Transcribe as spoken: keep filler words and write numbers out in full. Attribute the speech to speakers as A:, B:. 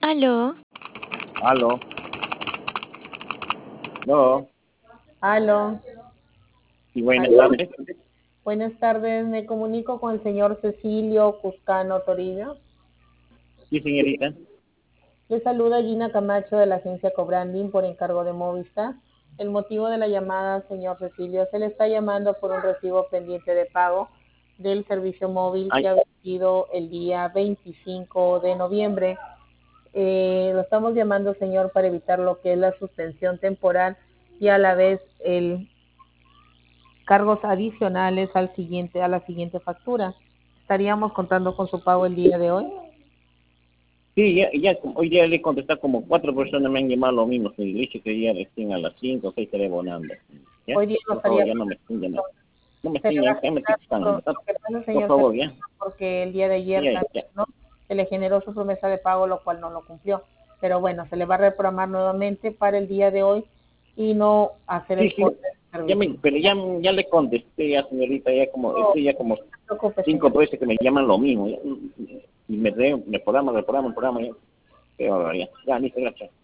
A: Aló,
B: Aló, no,
C: Aló,
B: y buenas
C: aló.
B: tardes.
C: Buenas tardes, me comunico con el señor Cecilio Cuscano Torillo.
B: Sí, señorita.
C: Le saluda Gina Camacho de la agencia Cobranding por encargo de Movistar. El motivo de la llamada, señor Cecilio, se le está llamando por un recibo pendiente de pago del servicio móvil
B: Ay,
C: que ha vencido el día veinticinco de noviembre. Eh, lo estamos llamando, señor, para evitar lo que es la suspensión temporal y a la vez el cargos adicionales al siguiente, a la siguiente factura. ¿Estaríamos contando con su pago el día de hoy?
B: sí, ya, ya, hoy día le he contestado como cuatro personas me han llamado lo mismo. Se dice que ya recién a las cinco o seis estaré abonando. ¿Ya?
C: Hoy día no
B: Por favor,
C: estaría
B: ya no me estén llamando. No me
C: se
B: estén
C: le va a
B: llamando, ya me
C: generar
B: están
C: lo,
B: llamando.
C: lo que pasa,
B: Por
C: señor,
B: favor, ya.
C: porque el día de
B: Sí,
C: ayer
B: ya,
C: también,
B: ya.
C: ¿no? Se le generó su promesa de pago, lo cual no lo cumplió. Pero bueno, se le va a reprogramar nuevamente para el día de hoy y no hacer
B: Sí,
C: el
B: sí.
C: corte de
B: Ya me,
C: servicio.
B: pero ya, ya le contesté ya, señorita, ya como,
C: No,
B: estoy ya como
C: no se preocupe,
B: cinco
C: señor.
B: veces que me llaman lo mismo. Ya, y me, re- me programa, me programa, me programa, ya. Qué barbaridad. Ya, listo, gracias.